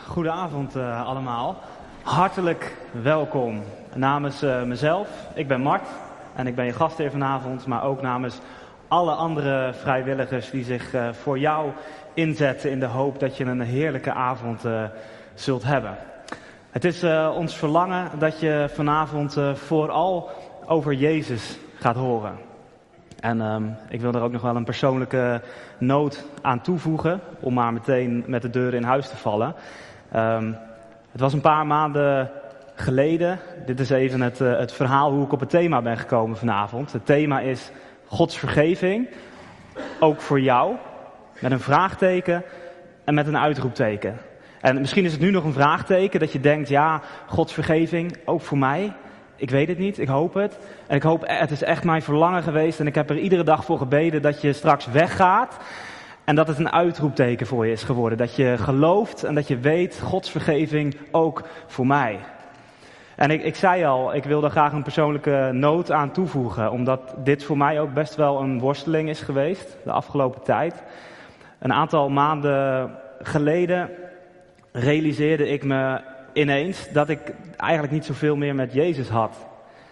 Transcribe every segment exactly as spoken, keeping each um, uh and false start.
Goedenavond uh, allemaal. Hartelijk welkom namens uh, mezelf. Ik ben Mart en ik ben je gastheer vanavond, maar ook namens alle andere vrijwilligers die zich uh, voor jou inzetten in de hoop dat je een heerlijke avond uh, zult hebben. Het is uh, ons verlangen dat je vanavond uh, vooral over Jezus gaat horen. En um, ik wil er ook nog wel een persoonlijke noot aan toevoegen, om maar meteen met de deur in huis te vallen. Um, het was een paar maanden geleden, dit is even het, uh, het verhaal hoe ik op het thema ben gekomen vanavond. Het thema is Gods vergeving, ook voor jou, met een vraagteken en met een uitroepteken. En misschien is het nu nog een vraagteken dat je denkt, ja, Gods vergeving, ook voor mij. Ik weet het niet, ik hoop het. En ik hoop, het is echt mijn verlangen geweest en ik heb er iedere dag voor gebeden dat je straks weggaat. En dat het een uitroepteken voor je is geworden. Dat je gelooft en dat je weet, Gods vergeving ook voor mij. En ik, ik zei al, ik wil daar graag een persoonlijke noot aan toevoegen. Omdat dit voor mij ook best wel een worsteling is geweest, de afgelopen tijd. Een aantal maanden geleden realiseerde ik me ineens dat ik eigenlijk niet zoveel meer met Jezus had.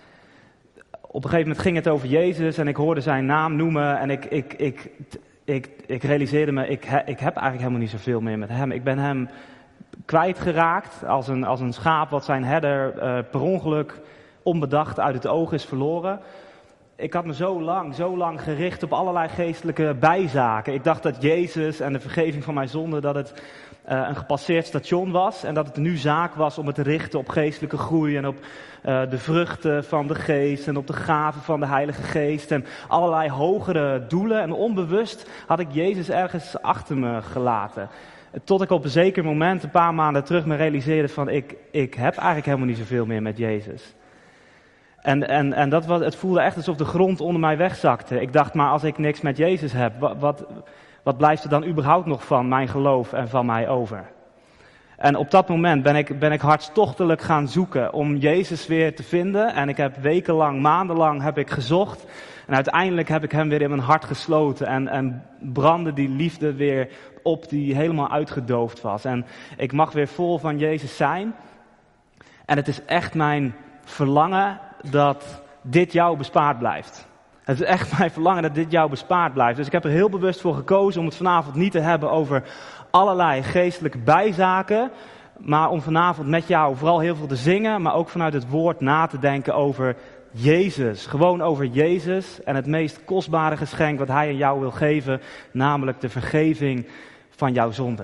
Op een gegeven moment ging het over Jezus en ik hoorde zijn naam noemen en ik, ik, ik, ik, ik realiseerde me, ik, he, ik heb eigenlijk helemaal niet zoveel meer met hem. Ik ben hem kwijtgeraakt als een, als een schaap wat zijn herder uh, per ongeluk onbedacht uit het oog is verloren. Ik had me zo lang, zo lang gericht op allerlei geestelijke bijzaken. Ik dacht dat Jezus en de vergeving van mijn zonde, dat het uh, een gepasseerd station was. En dat het nu zaak was om het te richten op geestelijke groei en op uh, de vruchten van de geest en op de gaven van de Heilige Geest. En allerlei hogere doelen. En onbewust had ik Jezus ergens achter me gelaten. Tot ik op een zeker moment, een paar maanden terug, me realiseerde van ik, ik heb eigenlijk helemaal niet zoveel meer met Jezus. En, en, en dat was, het voelde echt alsof de grond onder mij wegzakte. Ik dacht, maar als ik niks met Jezus heb, wat, wat, wat blijft er dan überhaupt nog van mijn geloof en van mij over? En op dat moment ben ik, ben ik hartstochtelijk gaan zoeken om Jezus weer te vinden. En ik heb wekenlang, maandenlang heb ik gezocht. En uiteindelijk heb ik hem weer in mijn hart gesloten. En, en brandde die liefde weer op die helemaal uitgedoofd was. En ik mag weer vol van Jezus zijn. En het is echt mijn verlangen dat dit jou bespaard blijft. Het is echt mijn verlangen dat dit jou bespaard blijft. Dus ik heb er heel bewust voor gekozen om het vanavond niet te hebben over allerlei geestelijke bijzaken. Maar om vanavond met jou vooral heel veel te zingen, maar ook vanuit het woord na te denken over Jezus. Gewoon over Jezus en het meest kostbare geschenk wat hij aan jou wil geven, namelijk de vergeving van jouw zonde.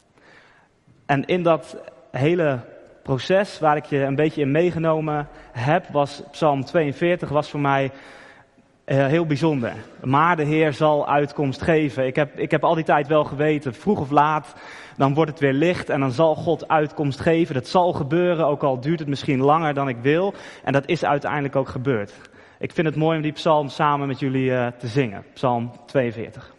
En in dat hele proces waar ik je een beetje in meegenomen heb, was Psalm tweeënveertig, was voor mij uh, heel bijzonder. Maar de Heer zal uitkomst geven. Ik heb, ik heb al die tijd wel geweten, vroeg of laat, dan wordt het weer licht en dan zal God uitkomst geven. Dat zal gebeuren, ook al duurt het misschien langer dan ik wil. En dat is uiteindelijk ook gebeurd. Ik vind het mooi om die psalm samen met jullie uh, te zingen. Psalm tweeënveertig.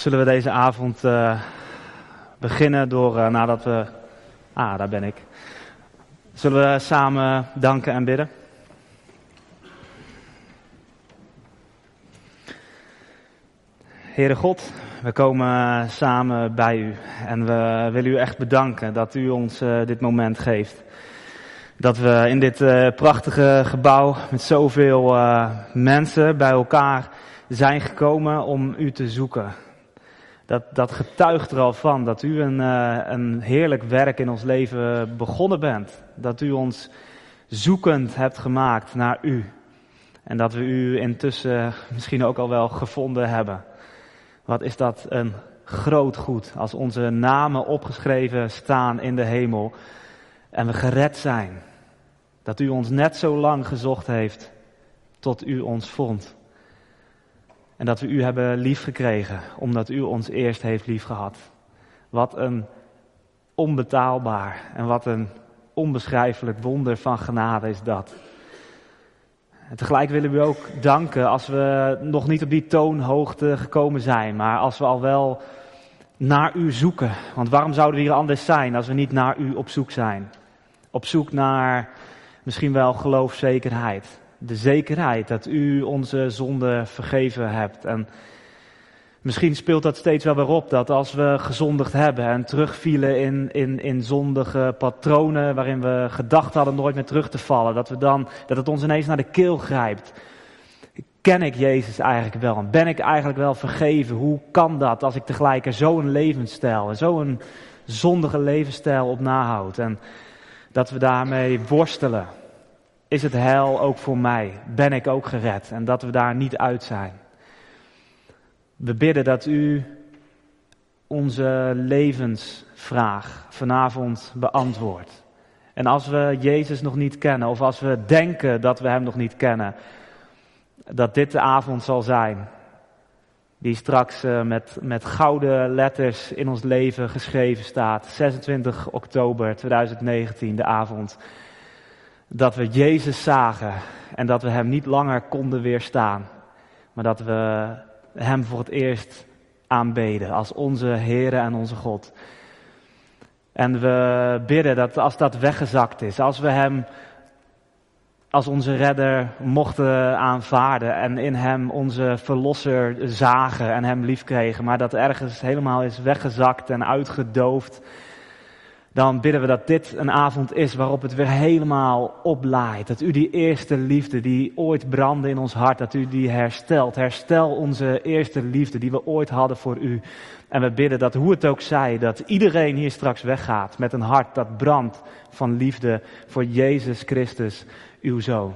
zullen we deze avond uh, beginnen door, uh, nadat we... Ah, daar ben ik. Zullen we samen danken en bidden? Heere God, we komen samen bij u en we willen u echt bedanken dat u ons uh, dit moment geeft. Dat we in dit uh, prachtige gebouw met zoveel uh, mensen bij elkaar zijn gekomen om u te zoeken. Dat, dat getuigt er al van dat u een, uh, een heerlijk werk in ons leven begonnen bent. Dat u ons zoekend hebt gemaakt naar u. En dat we u intussen misschien ook al wel gevonden hebben. Wat is dat een groot goed als onze namen opgeschreven staan in de hemel en we gered zijn. Dat u ons net zo lang gezocht heeft tot u ons vond. En dat we u hebben liefgekregen omdat u ons eerst heeft liefgehad. Wat een onbetaalbaar en wat een onbeschrijfelijk wonder van genade is dat. En tegelijk willen we u ook danken als we nog niet op die toonhoogte gekomen zijn, maar als we al wel naar u zoeken. Want waarom zouden we hier anders zijn als we niet naar u op zoek zijn? Op zoek naar misschien wel geloofszekerheid. De zekerheid dat u onze zonde vergeven hebt. En misschien speelt dat steeds wel weer op dat als we gezondigd hebben en terugvielen in, in, in zondige patronen waarin we gedacht hadden nooit meer terug te vallen, dat, we dan, dat het ons ineens naar de keel grijpt. Ken ik Jezus eigenlijk wel? Ben ik eigenlijk wel vergeven? Hoe kan dat als ik tegelijk zo'n levensstijl en zo'n zondige levensstijl op nahoud? En dat we daarmee worstelen. Is het heil ook voor mij? Ben ik ook gered? En dat we daar niet uit zijn. We bidden dat u onze levensvraag vanavond beantwoordt. En als we Jezus nog niet kennen, of als we denken dat we hem nog niet kennen, dat dit de avond zal zijn, die straks uh, met, met gouden letters in ons leven geschreven staat. zesentwintig oktober tweeduizend negentien, de avond dat we Jezus zagen en dat we hem niet langer konden weerstaan, maar dat we hem voor het eerst aanbeden als onze Heere en onze God. En we bidden dat als dat weggezakt is, als we hem als onze redder mochten aanvaarden en in hem onze verlosser zagen en hem liefkregen, maar dat ergens helemaal is weggezakt en uitgedoofd, dan bidden we dat dit een avond is waarop het weer helemaal oplaait. Dat u die eerste liefde die ooit brandde in ons hart, dat u die herstelt. Herstel onze eerste liefde die we ooit hadden voor u. En we bidden dat, hoe het ook zij, dat iedereen hier straks weggaat met een hart dat brandt van liefde voor Jezus Christus, uw Zoon.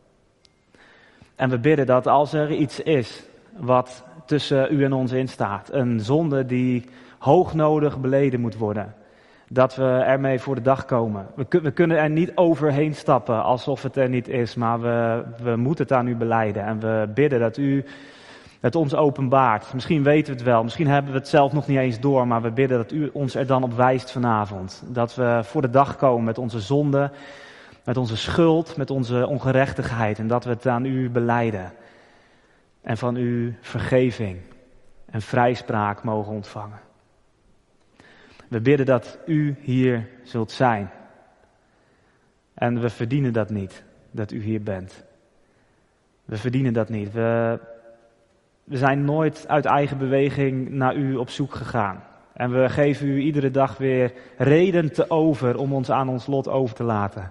En we bidden dat als er iets is wat tussen u en ons instaat, een zonde die hoognodig beleden moet worden, dat we ermee voor de dag komen. We, we kunnen er niet overheen stappen alsof het er niet is, maar we, we moeten het aan u belijden. En we bidden dat u het ons openbaart. Misschien weten we het wel, misschien hebben we het zelf nog niet eens door, maar we bidden dat u ons er dan op wijst vanavond. Dat we voor de dag komen met onze zonde, met onze schuld, met onze ongerechtigheid en dat we het aan u belijden. En van u vergeving en vrijspraak mogen ontvangen. We bidden dat u hier zult zijn. En we verdienen dat niet, dat u hier bent. We verdienen dat niet. We, we zijn nooit uit eigen beweging naar u op zoek gegaan. En we geven u iedere dag weer reden te over om ons aan ons lot over te laten.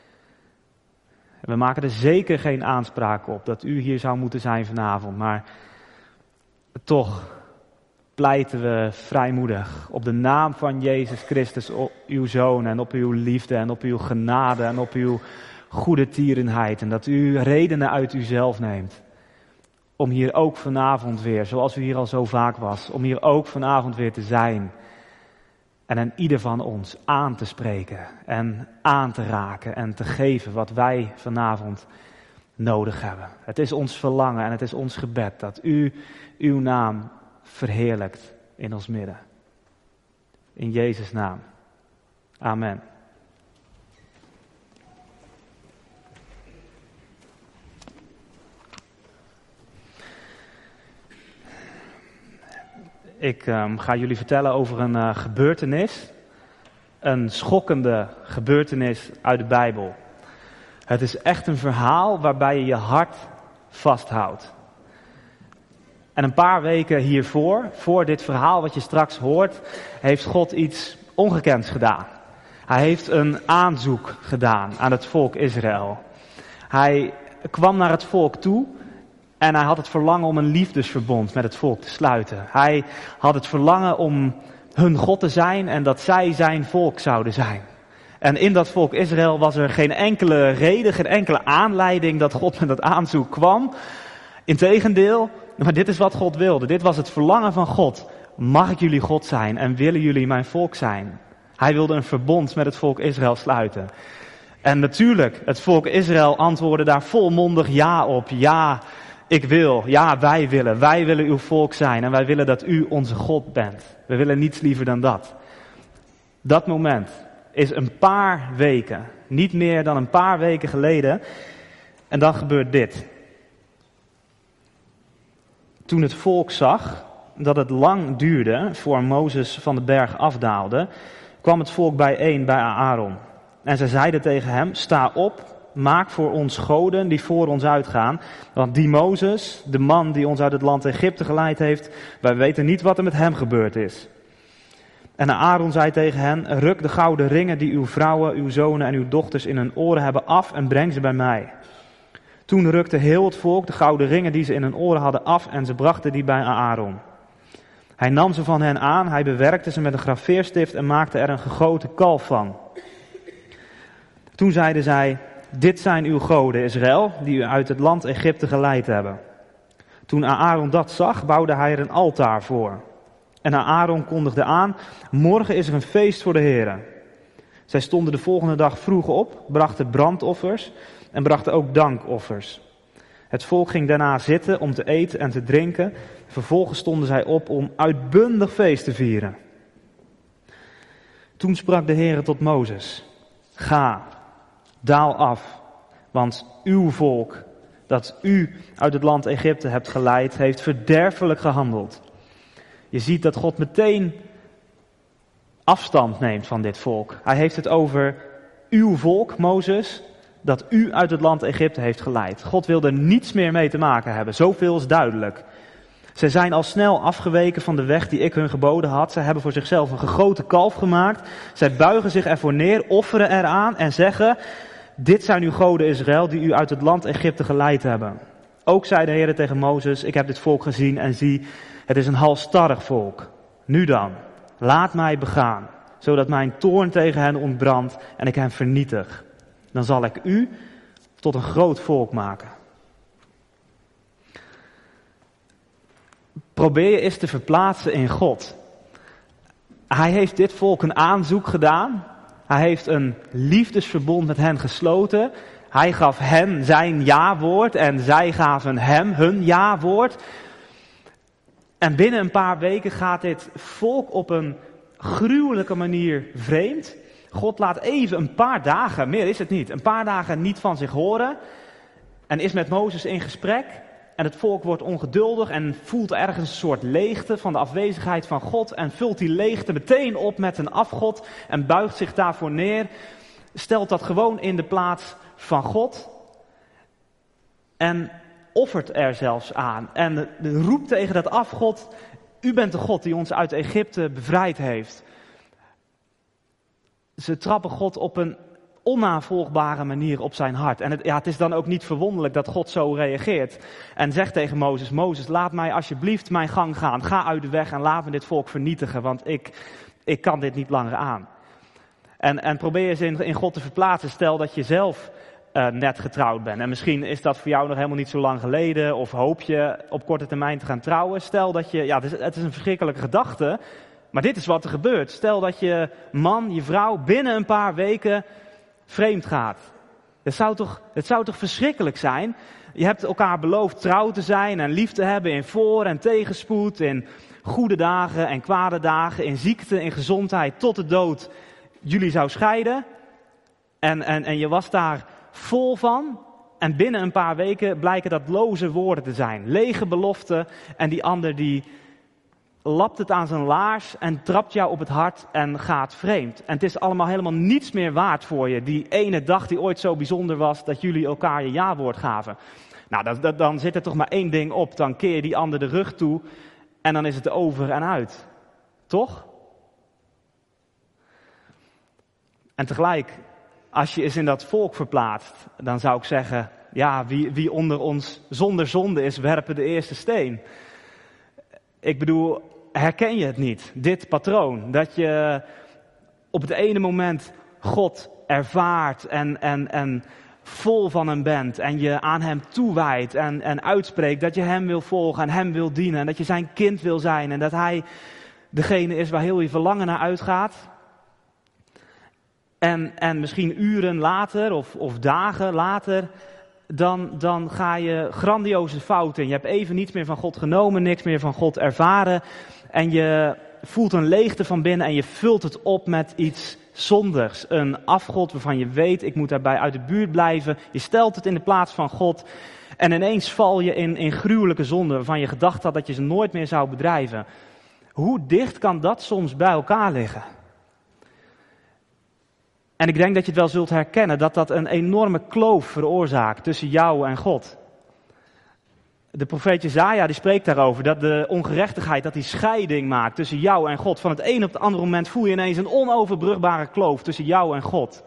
We maken er zeker geen aanspraak op dat u hier zou moeten zijn vanavond, maar toch pleiten we vrijmoedig op de naam van Jezus Christus, op uw Zoon en op uw liefde en op uw genade en op uw goede tierenheid. En dat u redenen uit uzelf neemt om hier ook vanavond weer, zoals u hier al zo vaak was, om hier ook vanavond weer te zijn. En aan ieder van ons aan te spreken en aan te raken en te geven wat wij vanavond nodig hebben. Het is ons verlangen en het is ons gebed dat u uw naam verheerlijkt in ons midden. In Jezus' naam. Amen. Ik um, ga jullie vertellen over een uh, gebeurtenis. Een schokkende gebeurtenis uit de Bijbel. Het is echt een verhaal waarbij je je hart vasthoudt. En een paar weken hiervoor, voor dit verhaal wat je straks hoort, heeft God iets ongekends gedaan. Hij heeft een aanzoek gedaan aan het volk Israël. Hij kwam naar het volk toe en hij had het verlangen om een liefdesverbond met het volk te sluiten. Hij had het verlangen om hun God te zijn en dat zij zijn volk zouden zijn. En in dat volk Israël was er geen enkele reden, geen enkele aanleiding dat God met dat aanzoek kwam. Integendeel, maar dit is wat God wilde. Dit was het verlangen van God. Mag ik jullie God zijn en willen jullie mijn volk zijn? Hij wilde een verbond met het volk Israël sluiten. En natuurlijk, het volk Israël antwoordde daar volmondig ja op. Ja, ik wil. Ja, wij willen. Wij willen uw volk zijn en wij willen dat u onze God bent. We willen niets liever dan dat. Dat moment is een paar weken, niet meer dan een paar weken geleden. En dan gebeurt dit. Toen het volk zag dat het lang duurde voor Mozes van de berg afdaalde, kwam het volk bijeen bij Aaron. En zij zeiden tegen hem, sta op, maak voor ons goden die voor ons uitgaan. Want die Mozes, de man die ons uit het land Egypte geleid heeft, wij weten niet wat er met hem gebeurd is. En Aaron zei tegen hen, ruk de gouden ringen die uw vrouwen, uw zonen en uw dochters in hun oren hebben af en breng ze bij mij. Toen rukte heel het volk de gouden ringen die ze in hun oren hadden af en ze brachten die bij Aaron. Hij nam ze van hen aan, hij bewerkte ze met een graveerstift en maakte er een gegoten kalf van. Toen zeiden zij, dit zijn uw goden, Israël, die u uit het land Egypte geleid hebben. Toen Aaron dat zag, bouwde hij er een altaar voor. En Aaron kondigde aan, morgen is er een feest voor de Heere. Zij stonden de volgende dag vroeg op, brachten brandoffers en brachten ook dankoffers. Het volk ging daarna zitten om te eten en te drinken. Vervolgens stonden zij op om uitbundig feest te vieren. Toen sprak de Heere tot Mozes, ga, daal af, want uw volk, dat u uit het land Egypte hebt geleid, heeft verderfelijk gehandeld. Je ziet dat God meteen afstand neemt van dit volk. Hij heeft het over uw volk, Mozes, dat u uit het land Egypte heeft geleid. God wil er niets meer mee te maken hebben, zoveel is duidelijk. Zij zijn al snel afgeweken van de weg die ik hun geboden had. Zij hebben voor zichzelf een gegoten kalf gemaakt. Zij buigen zich ervoor neer, offeren eraan en zeggen, dit zijn uw goden Israël die u uit het land Egypte geleid hebben. Ook zei de Heer tegen Mozes, ik heb dit volk gezien en zie, het is een halsstarrig volk. Nu dan, laat mij begaan, zodat mijn toorn tegen hen ontbrandt en ik hen vernietig. Dan zal ik u tot een groot volk maken. Probeer je eens te verplaatsen in God. Hij heeft dit volk een aanzoek gedaan. Hij heeft een liefdesverbond met hen gesloten. Hij gaf hen zijn ja-woord en zij gaven hem hun ja-woord. En binnen een paar weken gaat dit volk op een gruwelijke manier vreemd. God laat even een paar dagen, meer is het niet, een paar dagen niet van zich horen. En is met Mozes in gesprek. En het volk wordt ongeduldig en voelt ergens een soort leegte van de afwezigheid van God. En vult die leegte meteen op met een afgod en buigt zich daarvoor neer. Stelt dat gewoon in de plaats van God. En offert er zelfs aan. En roept tegen dat afgod, u bent de God die ons uit Egypte bevrijd heeft. Ze trappen God op een onnavolgbare manier op zijn hart. En het, ja, het is dan ook niet verwonderlijk dat God zo reageert. En zegt tegen Mozes, Mozes, laat mij alsjeblieft mijn gang gaan. Ga uit de weg en laat me dit volk vernietigen, want ik, ik kan dit niet langer aan. En, en probeer eens in, in God te verplaatsen. Stel dat je zelf uh, net getrouwd bent. En misschien is dat voor jou nog helemaal niet zo lang geleden. Of hoop je op korte termijn te gaan trouwen. Stel dat je, ja, het is, het is een verschrikkelijke gedachte. Maar dit is wat er gebeurt. Stel dat je man, je vrouw binnen een paar weken vreemd gaat. Het zou toch, het zou toch verschrikkelijk zijn? Je hebt elkaar beloofd trouw te zijn en lief te hebben in voor- en tegenspoed, in goede dagen en kwade dagen, in ziekte, in gezondheid, tot de dood. Jullie zou scheiden en, en, en je was daar vol van. En binnen een paar weken blijken dat loze woorden te zijn. Lege beloften en die ander die lapt het aan zijn laars en trapt jou op het hart en gaat vreemd. En het is allemaal helemaal niets meer waard voor je. Die ene dag die ooit zo bijzonder was dat jullie elkaar je ja-woord gaven. Nou, dat, dat, dan zit er toch maar één ding op. Dan keer je die ander de rug toe en dan is het over en uit. Toch? En tegelijk, als je eens in dat volk verplaatst, dan zou ik zeggen, ja, wie, wie onder ons zonder zonde is, werpen de eerste steen. Ik bedoel, herken je het niet, dit patroon? Dat je op het ene moment God ervaart en, en, en vol van hem bent en je aan hem toewijdt en, en uitspreekt dat je hem wil volgen en hem wil dienen en dat je zijn kind wil zijn en dat hij degene is waar heel je verlangen naar uitgaat. En, en misschien uren later of, of dagen later, dan, dan ga je grandioze fouten in. Je hebt even niets meer van God genomen, niks meer van God ervaren. En je voelt een leegte van binnen en je vult het op met iets zondigs. Een afgod waarvan je weet, ik moet daarbij uit de buurt blijven. Je stelt het in de plaats van God. En ineens val je in, in gruwelijke zonden waarvan je gedacht had dat je ze nooit meer zou bedrijven. Hoe dicht kan dat soms bij elkaar liggen? En ik denk dat je het wel zult herkennen, dat dat een enorme kloof veroorzaakt tussen jou en God. De profeet Jesaja die spreekt daarover, dat de ongerechtigheid, dat die scheiding maakt tussen jou en God. Van het een op het andere moment voel je ineens een onoverbrugbare kloof tussen jou en God.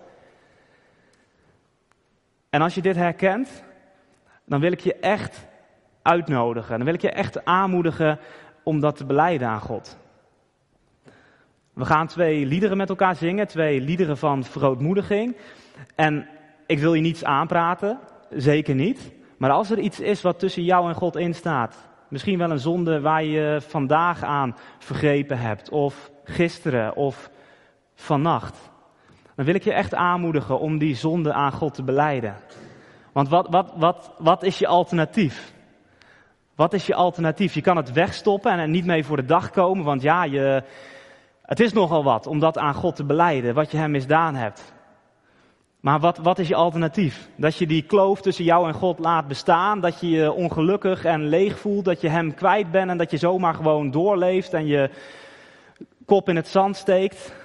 En als je dit herkent, dan wil ik je echt uitnodigen, dan wil ik je echt aanmoedigen om dat te belijden aan God. We gaan twee liederen met elkaar zingen, twee liederen van verootmoediging. En ik wil je niets aanpraten, zeker niet. Maar als er iets is wat tussen jou en God instaat, misschien wel een zonde waar je vandaag aan vergrepen hebt, of gisteren, of vannacht, dan wil ik je echt aanmoedigen om die zonde aan God te belijden. Want wat, wat, wat, wat is je alternatief? Wat is je alternatief? Je kan het wegstoppen en er niet mee voor de dag komen, want ja, je... Het is nogal wat om dat aan God te belijden, wat je hem misdaan hebt. Maar wat, wat is je alternatief? Dat je die kloof tussen jou en God laat bestaan, dat je je ongelukkig en leeg voelt, dat je hem kwijt bent en dat je zomaar gewoon doorleeft en je kop in het zand steekt?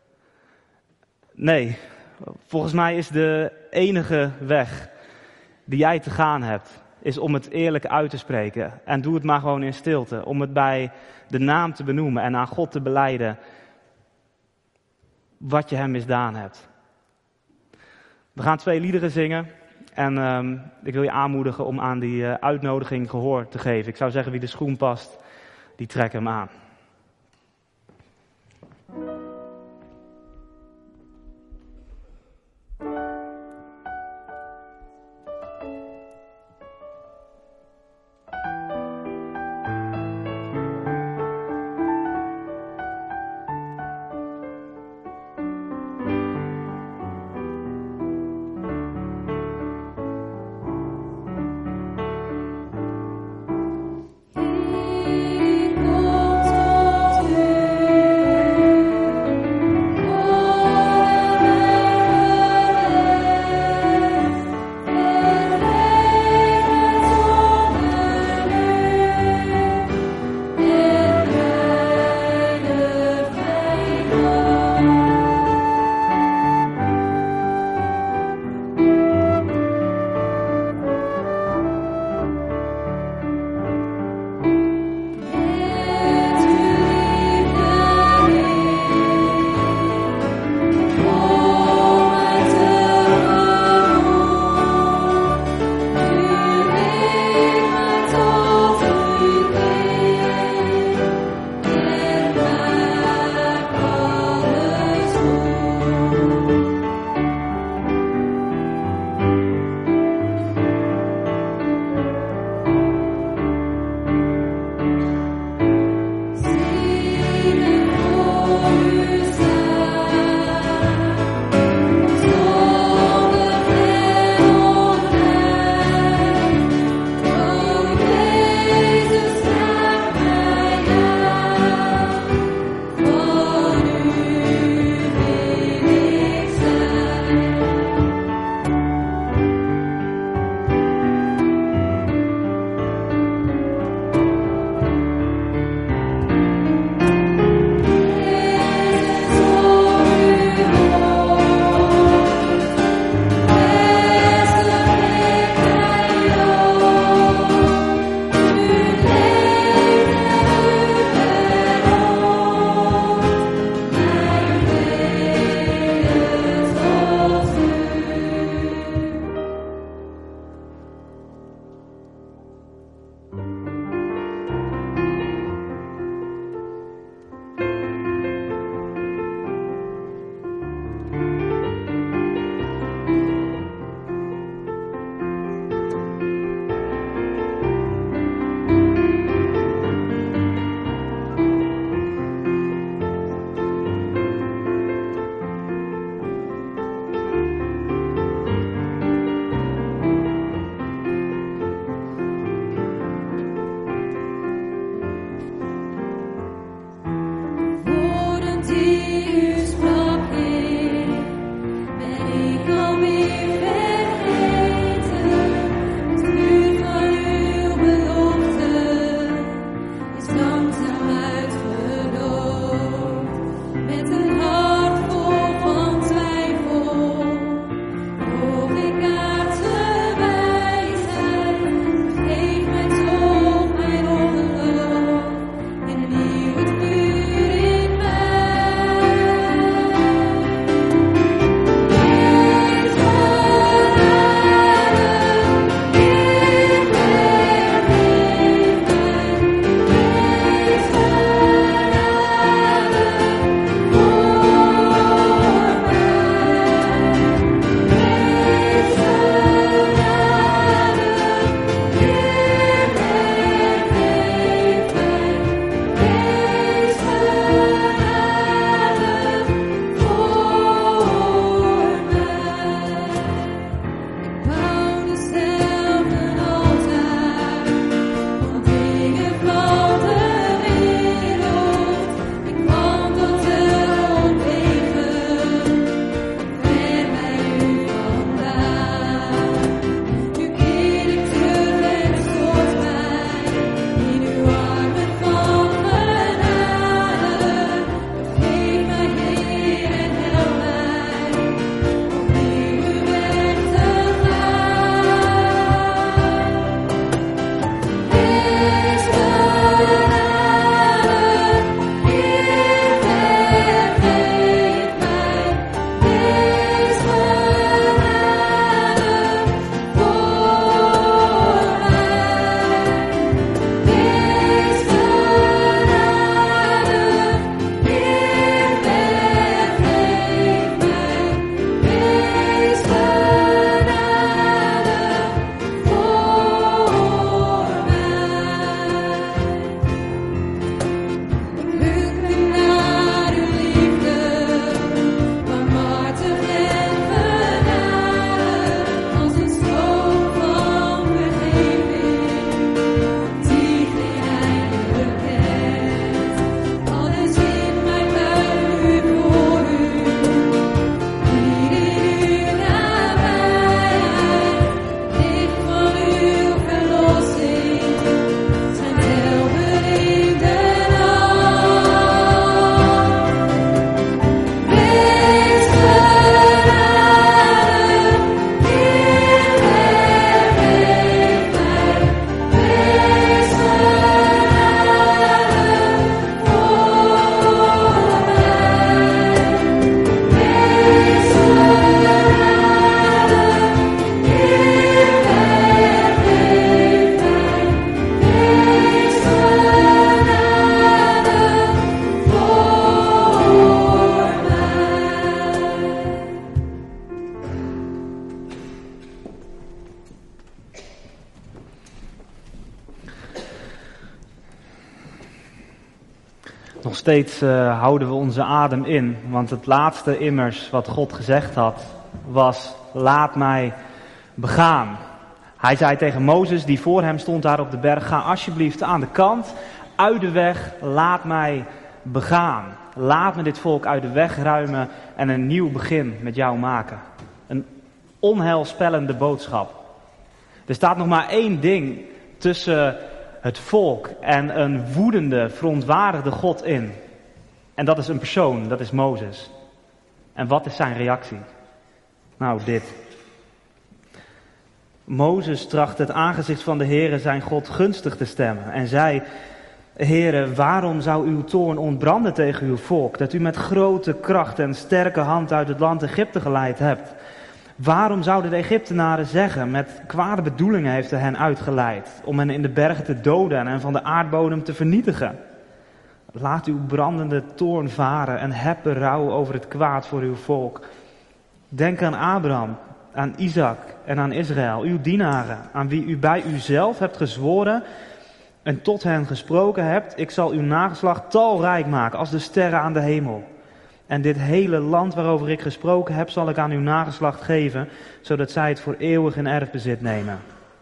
Nee, volgens mij is de enige weg die jij te gaan hebt, is om het eerlijk uit te spreken. En doe het maar gewoon in stilte, om het bij de naam te benoemen en aan God te belijden wat je hem misdaan hebt. We gaan twee liederen zingen en um, ik wil je aanmoedigen om aan die uh, uitnodiging gehoor te geven. Ik zou zeggen, wie de schoen past, die trekt hem aan. He goes Nog steeds uh, houden we onze adem in, want het laatste immers wat God gezegd had, was: laat mij begaan. Hij zei tegen Mozes, die voor hem stond daar op de berg: ga alsjeblieft aan de kant, uit de weg, laat mij begaan. Laat me dit volk uit de weg ruimen en een nieuw begin met jou maken. Een onheilspellende boodschap. Er staat nog maar één ding tussen het volk en een woedende, verontwaardigde God in. En dat is een persoon, dat is Mozes. En wat is zijn reactie? Nou, dit. Mozes trachtte het aangezicht van de Heere zijn God gunstig te stemmen en zei: Heere, waarom zou uw toorn ontbranden tegen uw volk, dat u met grote kracht en sterke hand uit het land Egypte geleid hebt? Waarom zouden de Egyptenaren zeggen, met kwade bedoelingen heeft hij hen uitgeleid, om hen in de bergen te doden en van de aardbodem te vernietigen? Laat uw brandende toorn varen en heb berouw over het kwaad voor uw volk. Denk aan Abraham, aan Isaac en aan Israël, uw dienaren, aan wie u bij uzelf hebt gezworen en tot hen gesproken hebt. Ik zal uw nageslacht talrijk maken als de sterren aan de hemel. En dit hele land waarover ik gesproken heb, zal ik aan uw nageslacht geven, zodat zij het voor eeuwig in erfbezit nemen.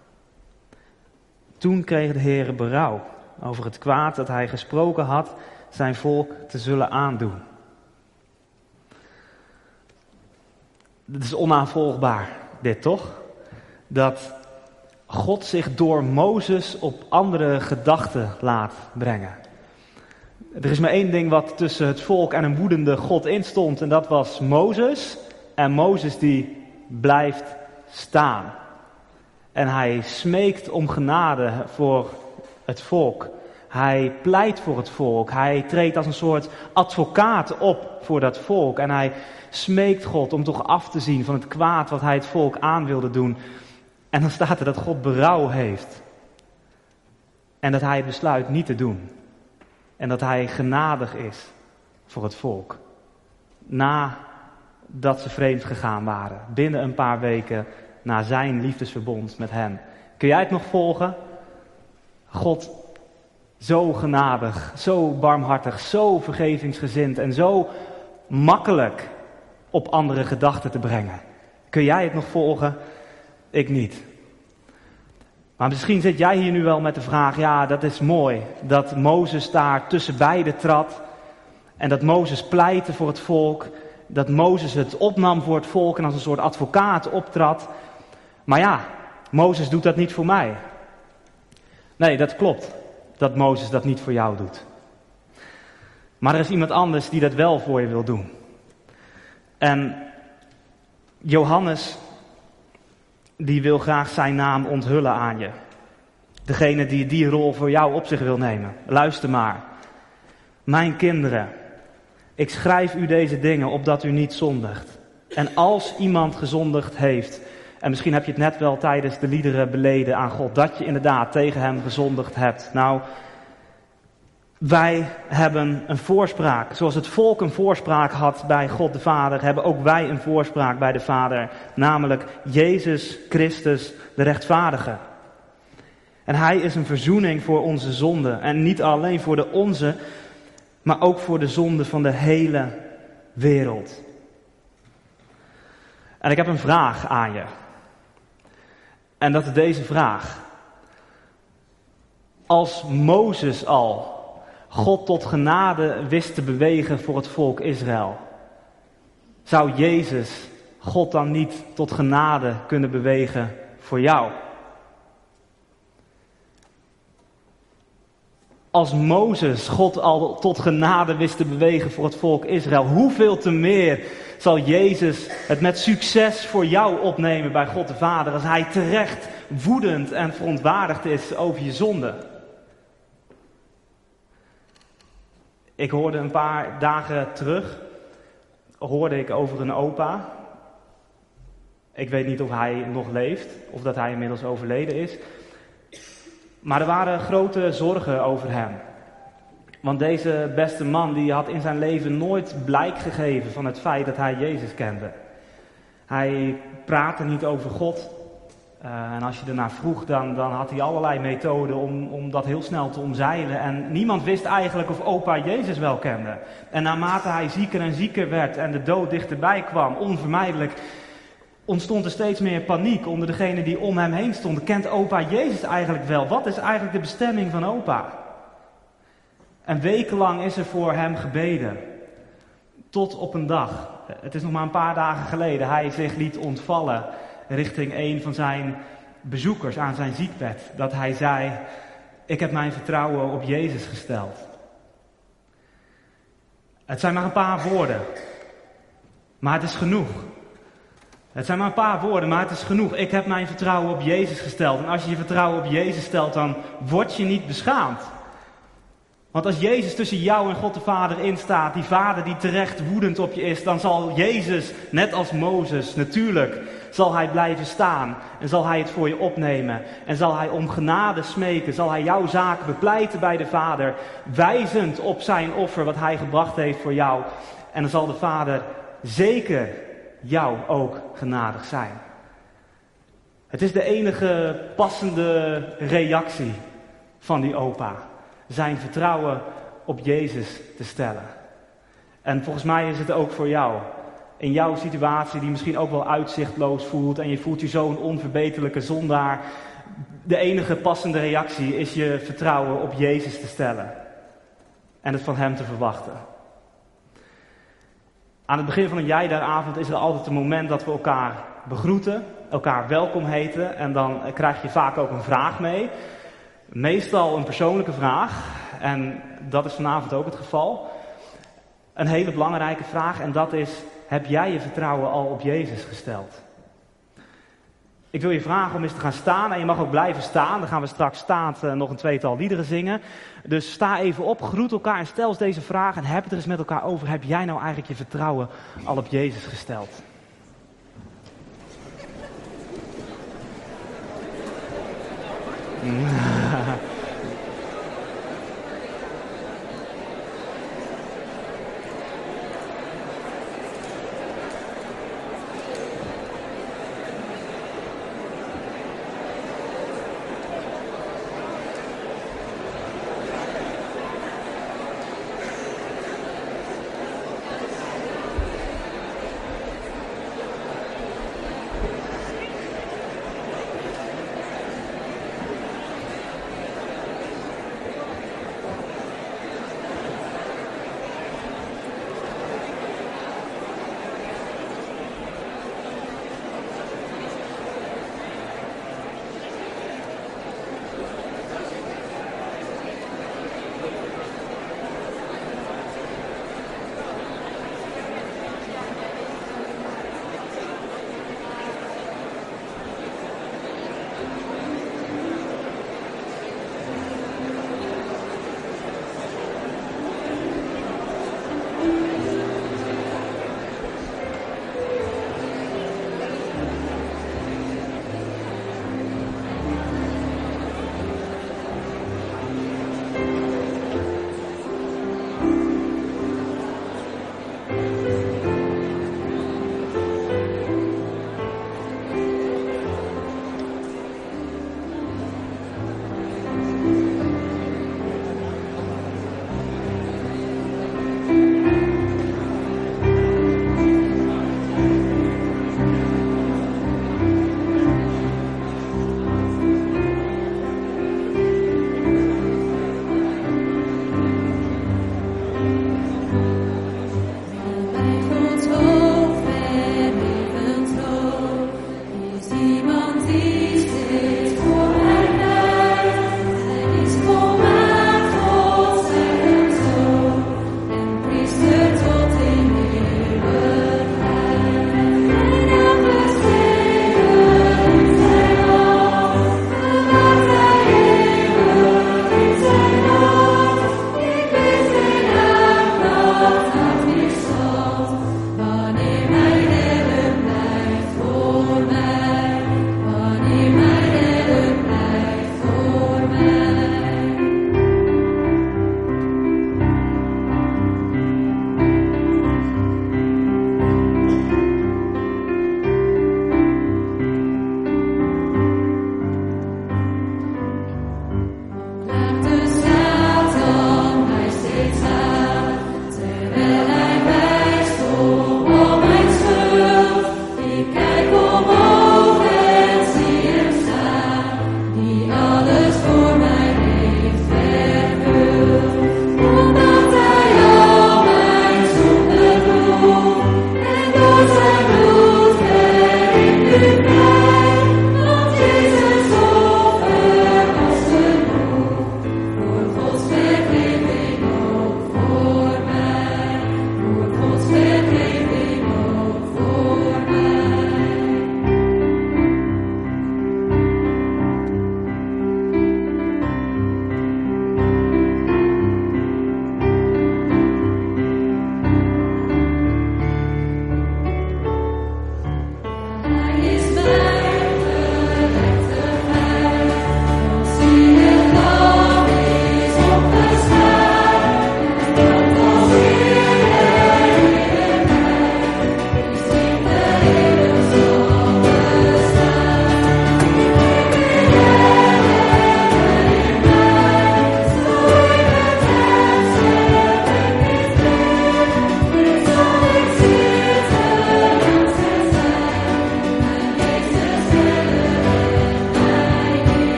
Toen kreeg de Heere berouw over het kwaad dat hij gesproken had zijn volk te zullen aandoen. Het is onaanvolgbaar, dit toch? Dat God zich door Mozes op andere gedachten laat brengen. Er is maar één ding wat tussen het volk en een woedende God instond en dat was Mozes. En Mozes die blijft staan. En hij smeekt om genade voor het volk. Hij pleit voor het volk. Hij treedt als een soort advocaat op voor dat volk. En hij smeekt God om toch af te zien van het kwaad wat hij het volk aan wilde doen. En dan staat er dat God berouw heeft. En dat hij het besluit niet te doen. En dat hij genadig is voor het volk. Nadat ze vreemd gegaan waren. Binnen een paar weken na zijn liefdesverbond met hen. Kun jij het nog volgen? God zo genadig, zo barmhartig, zo vergevingsgezind en zo makkelijk op andere gedachten te brengen. Kun jij het nog volgen? Ik niet. Maar misschien zit jij hier nu wel met de vraag, ja, dat is mooi, dat Mozes daar tussen beiden trad en dat Mozes pleitte voor het volk, dat Mozes het opnam voor het volk en als een soort advocaat optrad. Maar ja, Mozes doet dat niet voor mij. Nee, dat klopt, dat Mozes dat niet voor jou doet. Maar er is iemand anders die dat wel voor je wil doen. En Johannes, die wil graag zijn naam onthullen aan je. Degene die die rol voor jou op zich wil nemen. Luister maar. Mijn kinderen, ik schrijf u deze dingen opdat u niet zondigt. En als iemand gezondigd heeft, en misschien heb je het net wel tijdens de liederen beleden aan God, dat je inderdaad tegen hem gezondigd hebt. Nou, wij hebben een voorspraak. Zoals het volk een voorspraak had bij God de Vader, hebben ook wij een voorspraak bij de Vader. Namelijk Jezus Christus, de rechtvaardige. En hij is een verzoening voor onze zonden. En niet alleen voor de onze, maar ook voor de zonde van de hele wereld. En ik heb een vraag aan je. En dat is deze vraag. Als Mozes al God tot genade wist te bewegen voor het volk Israël, zou Jezus God dan niet tot genade kunnen bewegen voor jou? Als Mozes God al tot genade wist te bewegen voor het volk Israël, hoeveel te meer zal Jezus het met succes voor jou opnemen bij God de Vader, als hij terecht woedend en verontwaardigd is over je zonde. Ik hoorde een paar dagen terug, hoorde ik over een opa. Ik weet niet of hij nog leeft, of dat hij inmiddels overleden is. Maar er waren grote zorgen over hem. Want deze beste man die had in zijn leven nooit blijk gegeven van het feit dat hij Jezus kende. Hij praatte niet over God. Uh, en als je ernaar vroeg, dan, dan had hij allerlei methoden om, om dat heel snel te omzeilen. En niemand wist eigenlijk of opa Jezus wel kende. En naarmate hij zieker en zieker werd en de dood dichterbij kwam, onvermijdelijk, ontstond er steeds meer paniek onder degenen die om hem heen stonden. Kent opa Jezus eigenlijk wel? Wat is eigenlijk de bestemming van opa? En wekenlang is er voor hem gebeden. Tot op een dag. Het is nog maar een paar dagen geleden. Hij zich liet ontvallen richting een van zijn bezoekers aan zijn ziekbed. Dat hij zei, ik heb mijn vertrouwen op Jezus gesteld. Het zijn maar een paar woorden. Maar het is genoeg. Het zijn maar een paar woorden, maar het is genoeg. Ik heb mijn vertrouwen op Jezus gesteld. En als je je vertrouwen op Jezus stelt, dan word je niet beschaamd. Want als Jezus tussen jou en God de Vader instaat, die Vader die terecht woedend op je is, dan zal Jezus, net als Mozes, natuurlijk Zal hij blijven staan en zal hij het voor je opnemen en zal hij om genade smeken, zal hij jouw zaak bepleiten bij de Vader, wijzend op zijn offer wat hij gebracht heeft voor jou. En dan zal de Vader zeker jou ook genadig zijn. Het is de enige passende reactie van die opa. Zijn vertrouwen op Jezus te stellen. En volgens mij is het ook voor jou. In jouw situatie die misschien ook wel uitzichtloos voelt. En je voelt je zo'n onverbeterlijke zondaar. De enige passende reactie is je vertrouwen op Jezus te stellen. En het van hem te verwachten. Aan het begin van een jij daaravond is er altijd een moment dat we elkaar begroeten. Elkaar welkom heten. En dan krijg je vaak ook een vraag mee. Meestal een persoonlijke vraag. En dat is vanavond ook het geval. Een hele belangrijke vraag. En dat is, heb jij je vertrouwen al op Jezus gesteld? Ik wil je vragen om eens te gaan staan. En je mag ook blijven staan. Dan gaan we straks staand uh, nog een tweetal liederen zingen. Dus sta even op, groet elkaar en stel eens deze vraag. En heb het er eens met elkaar over. Heb jij nou eigenlijk je vertrouwen al op Jezus gesteld?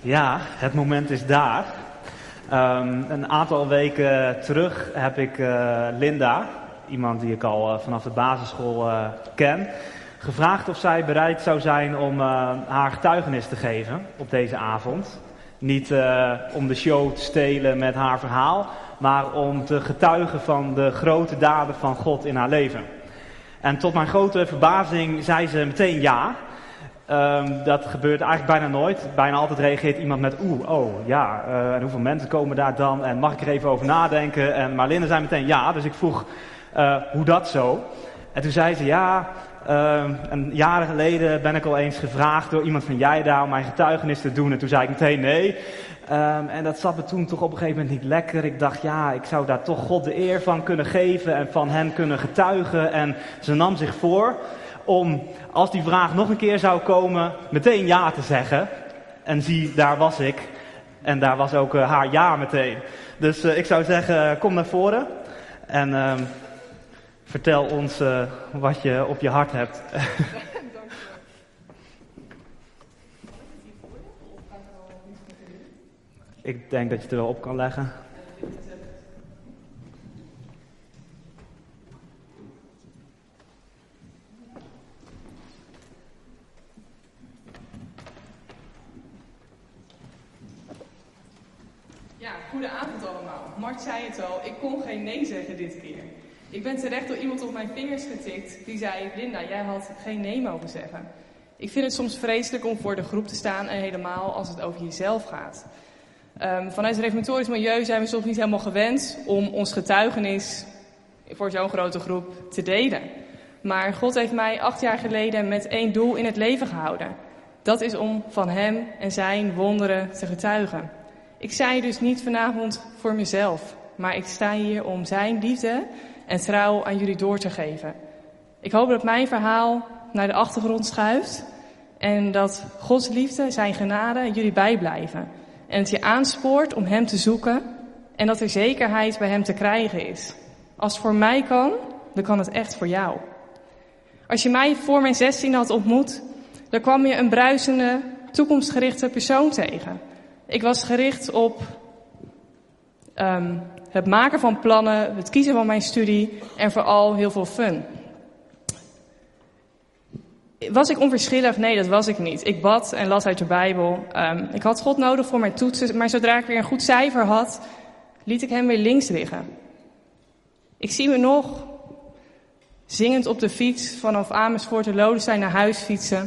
Ja, het moment is daar. Um, een aantal weken terug heb ik uh, Linda, iemand die ik al uh, vanaf de basisschool uh, ken, gevraagd of zij bereid zou zijn om uh, haar getuigenis te geven op deze avond. Niet uh, om de show te stelen met haar verhaal, maar om te getuigen van de grote daden van God in haar leven. En tot mijn grote verbazing zei ze meteen ja. Um, dat gebeurt eigenlijk bijna nooit. Bijna altijd reageert iemand met oeh, oh ja, uh, en hoeveel mensen komen daar dan? En mag ik er even over nadenken? En Marlene zei meteen ja, dus ik vroeg uh, hoe dat zo? En toen zei ze ja, uh, een jaren geleden ben ik al eens gevraagd door iemand van Jijda om mijn getuigenis te doen. En toen zei ik meteen nee. Um, en dat zat me toen toch op een gegeven moment niet lekker. Ik dacht ja, ik zou daar toch God de eer van kunnen geven en van hen kunnen getuigen. En ze nam zich voor om, als die vraag nog een keer zou komen, meteen ja te zeggen. En zie, daar was ik. En daar was ook uh, haar ja meteen. Dus uh, ik zou zeggen, kom naar voren. En uh, vertel ons uh, wat je op je hart hebt. Ik denk dat je het er wel op kan leggen. Ja, goedenavond allemaal. Mart zei het al, ik kon geen nee zeggen dit keer. Ik ben terecht door iemand op mijn vingers getikt die zei, Linda, jij had geen nee mogen zeggen. Ik vind het soms vreselijk om voor de groep te staan en helemaal als het over jezelf gaat. Um, vanuit het reformatorisch milieu zijn we soms niet helemaal gewend om ons getuigenis voor zo'n grote groep te delen. Maar God heeft mij acht jaar geleden met één doel in het leven gehouden. Dat is om van Hem en Zijn wonderen te getuigen. Ik sta hier dus niet vanavond voor mezelf, maar ik sta hier om Zijn liefde en trouw aan jullie door te geven. Ik hoop dat mijn verhaal naar de achtergrond schuift en dat Gods liefde, Zijn genade jullie bijblijven. En het je aanspoort om Hem te zoeken en dat er zekerheid bij Hem te krijgen is. Als het voor mij kan, dan kan het echt voor jou. Als je mij voor mijn zestiende had ontmoet, dan kwam je een bruisende, toekomstgerichte persoon tegen. Ik was gericht op um, het maken van plannen, het kiezen van mijn studie en vooral heel veel fun. Was ik onverschillig? Nee, dat was ik niet. Ik bad en las uit de Bijbel. Um, ik had God nodig voor mijn toetsen, maar zodra ik weer een goed cijfer had, liet ik Hem weer links liggen. Ik zie me nog zingend op de fiets vanaf Amersfoort en Lodenstein naar huis fietsen.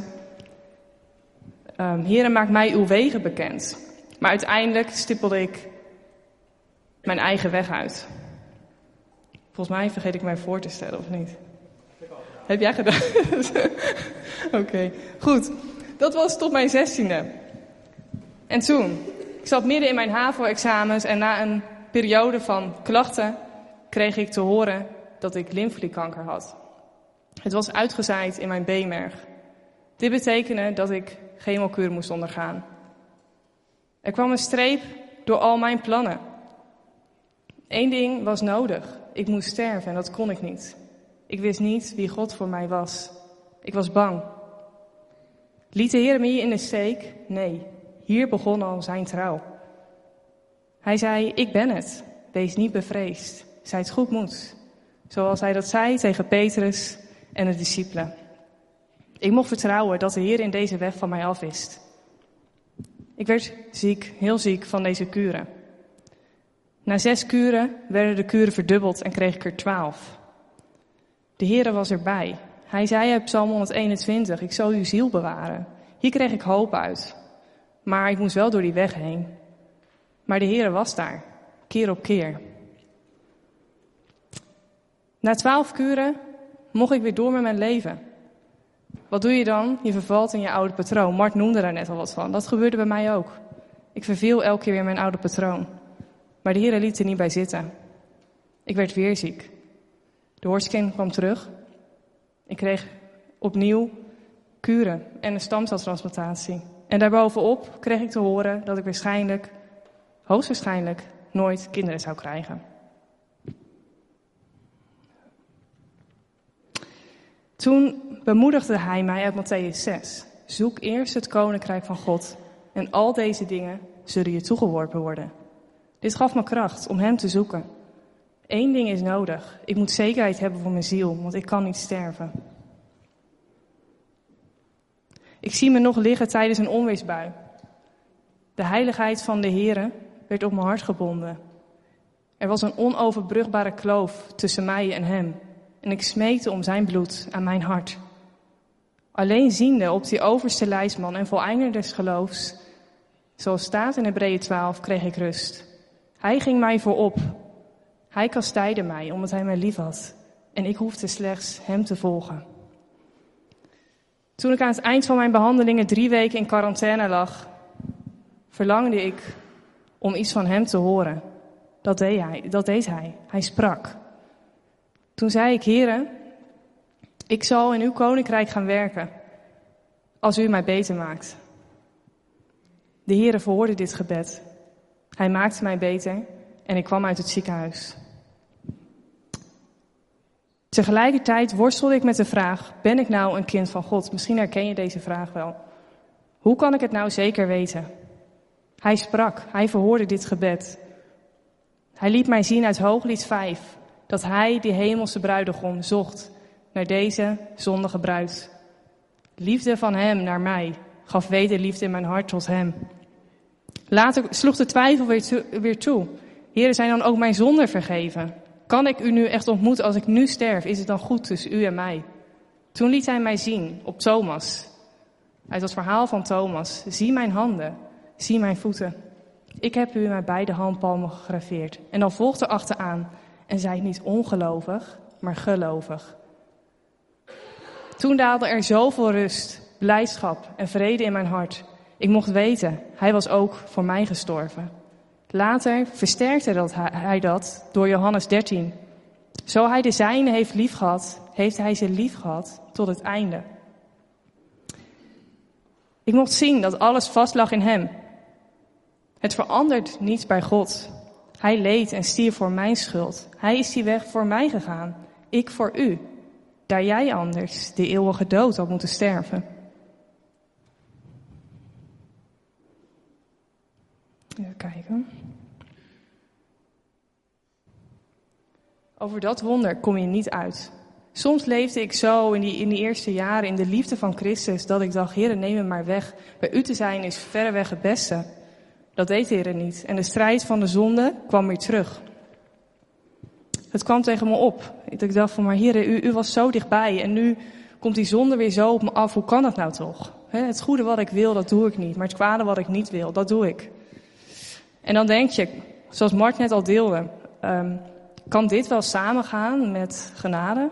Um, Heere, maak mij uw wegen bekend. Maar uiteindelijk stippelde ik mijn eigen weg uit. Volgens mij vergeet ik mij voor te stellen, of niet? Heb jij gedaan? Oké, okay. Goed. Dat was tot mijn zestiende. En toen, ik zat midden in mijn HAVO-examens en na een periode van klachten kreeg ik te horen dat ik lymfeklierkanker had. Het was uitgezaaid in mijn beenmerg. Dit betekende dat ik chemokuur moest ondergaan. Er kwam een streep door al mijn plannen. Eén ding was nodig. Ik moest sterven en dat kon ik niet. Ik wist niet wie God voor mij was. Ik was bang. Liet de Heer me hier in de steek? Nee, hier begon al zijn trouw. Hij zei, ik ben het. Wees niet bevreesd. Zijt goed moed. Zoals hij dat zei tegen Petrus en de discipelen. Ik mocht vertrouwen dat de Heer in deze weg van mij afwist. Ik werd ziek, heel ziek van deze kuren. Na zes kuren werden de kuren verdubbeld en kreeg ik er twaalf. De Heere was erbij. Hij zei in Psalm honderdeenentwintig, ik zal uw ziel bewaren. Hier kreeg ik hoop uit. Maar ik moest wel door die weg heen. Maar de Heere was daar, keer op keer. Na twaalf kuren mocht ik weer door met mijn leven. Wat doe je dan? Je vervalt in je oude patroon. Mart noemde daar net al wat van. Dat gebeurde bij mij ook. Ik verviel elke keer weer in mijn oude patroon. Maar de Heere liet er niet bij zitten. Ik werd weer ziek. De Hodgkin kwam terug. Ik kreeg opnieuw kuren en een stamceltransplantatie. En daarbovenop kreeg ik te horen dat ik waarschijnlijk, hoogstwaarschijnlijk, nooit kinderen zou krijgen. Toen bemoedigde hij mij uit Mattheüs zes. Zoek eerst het koninkrijk van God En al deze dingen zullen je toegeworpen worden. Dit gaf me kracht om hem te zoeken. Eén ding is nodig. Ik moet zekerheid hebben voor mijn ziel, want ik kan niet sterven. Ik zie me nog liggen tijdens een onweersbui. De heiligheid van de Heere werd op mijn hart gebonden. Er was een onoverbrugbare kloof tussen mij en hem. En ik smeekte om zijn bloed aan mijn hart. Alleen ziende op die overste leidsman en voleinder des geloofs, zoals staat in Hebreeën twaalf, kreeg ik rust. Hij ging mij voorop. Hij kastijdde mij omdat hij mij lief had. En ik hoefde slechts hem te volgen. Toen ik aan het eind van mijn behandelingen drie weken in quarantaine lag, verlangde ik om iets van hem te horen. Dat deed hij. Dat deed hij. Hij sprak. Toen zei ik, Heere, ik zal in uw koninkrijk gaan werken als u mij beter maakt. De Heere verhoorde dit gebed. Hij maakte mij beter en ik kwam uit het ziekenhuis. Tegelijkertijd worstelde ik met de vraag, ben ik nou een kind van God? Misschien herken je deze vraag wel. Hoe kan ik het nou zeker weten? Hij sprak, hij verhoorde dit gebed. Hij liet mij zien uit Hooglied vijf dat hij, die hemelse bruidegom, zocht naar deze zondige bruid. Liefde van hem naar mij gaf wederliefde in mijn hart tot hem. Later sloeg de twijfel weer, to- weer toe. Heere, zijn dan ook mijn zonden vergeven? Kan ik u nu echt ontmoeten als ik nu sterf? Is het dan goed tussen u en mij? Toen liet hij mij zien op Thomas. Uit het verhaal van Thomas. Zie mijn handen, zie mijn voeten. Ik heb u in mijn beide handpalmen gegraveerd. En dan volgde achteraan en zei niet ongelovig, maar gelovig. Toen daalde er zoveel rust, blijdschap en vrede in mijn hart. Ik mocht weten, hij was ook voor mij gestorven. Later versterkte dat hij dat door Johannes dertien. Zo hij de zijnen heeft liefgehad, heeft hij ze liefgehad tot het einde. Ik mocht zien dat alles vast lag in hem. Het verandert niets bij God. Hij leed en stierf voor mijn schuld. Hij is die weg voor mij gegaan. Ik voor u. Daar jij anders de eeuwige dood had moeten sterven. Even kijken. Over dat wonder kom je niet uit. Soms leefde ik zo in die, in die eerste jaren in de liefde van Christus, dat ik dacht, Heere, neem me maar weg. Bij u te zijn is verreweg het beste. Dat deed de Heere niet. En de strijd van de zonde kwam weer terug. Het kwam tegen me op. Ik dacht van, maar Heere, u, u was zo dichtbij en nu komt die zonde weer zo op me af. Hoe kan dat nou toch? He, het goede wat ik wil, dat doe ik niet. Maar het kwade wat ik niet wil, dat doe ik. En dan denk je, zoals Mart net al deelde, um, kan dit wel samengaan met genade?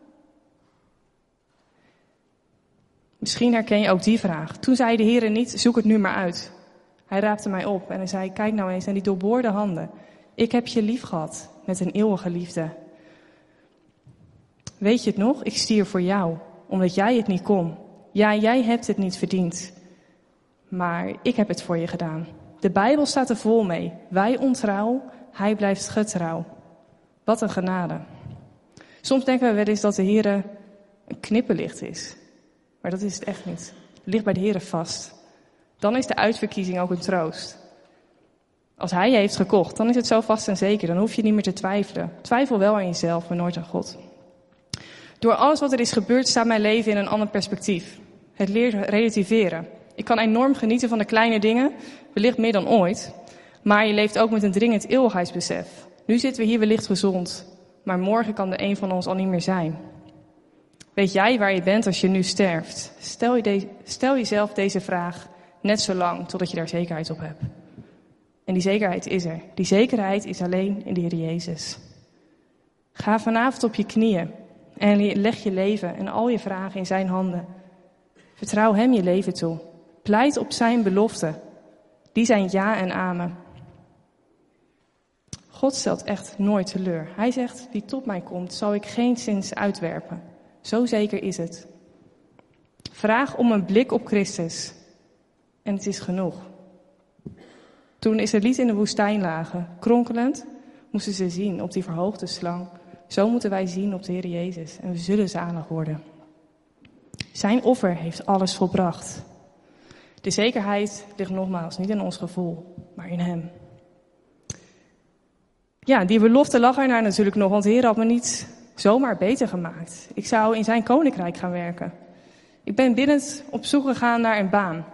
Misschien herken je ook die vraag. Toen zei de Heere niet, zoek het nu maar uit. Hij raapte mij op en hij zei, kijk nou eens naar die doorboorde handen. Ik heb je lief gehad met een eeuwige liefde. Weet je het nog? Ik stierf voor jou, omdat jij het niet kon. Ja, jij hebt het niet verdiend. Maar ik heb het voor je gedaan. De Bijbel staat er vol mee. Wij ontrouw, hij blijft getrouw. Wat een genade. Soms denken we wel eens dat de Heere een knipperlicht is. Maar dat is het echt niet. Het ligt bij de Heere vast. Dan is de uitverkiezing ook een troost. Als hij je heeft gekocht, dan is het zo vast en zeker. Dan hoef je niet meer te twijfelen. Twijfel wel aan jezelf, maar nooit aan God. Door alles wat er is gebeurd, staat mijn leven in een ander perspectief. Het leert relativeren. Ik kan enorm genieten van de kleine dingen, wellicht meer dan ooit. Maar je leeft ook met een dringend eeuwigheidsbesef. Nu zitten we hier wellicht gezond, maar morgen kan er een van ons al niet meer zijn. Weet jij waar je bent als je nu sterft? Stel, je de, stel jezelf deze vraag net zo lang totdat je daar zekerheid op hebt. En die zekerheid is er. Die zekerheid is alleen in de Heer Jezus. Ga vanavond op je knieën en leg je leven en al je vragen in zijn handen. Vertrouw hem je leven toe. Pleit op zijn beloften. Die zijn ja en amen. God stelt echt nooit teleur. Hij zegt, wie tot mij komt, zal ik geen zins uitwerpen. Zo zeker is het. Vraag om een blik op Christus. En het is genoeg. Toen de Israëlieten in de woestijn lagen, kronkelend, moesten ze zien op die verhoogde slang. Zo moeten wij zien op de Heer Jezus en we zullen zalig worden. Zijn offer heeft alles volbracht. De zekerheid ligt nogmaals niet in ons gevoel, maar in hem. Ja, die belofte lag er nou natuurlijk nog, want de Heer had me niet zomaar beter gemaakt. Ik zou in zijn koninkrijk gaan werken. Ik ben binnen op zoek gegaan naar een baan.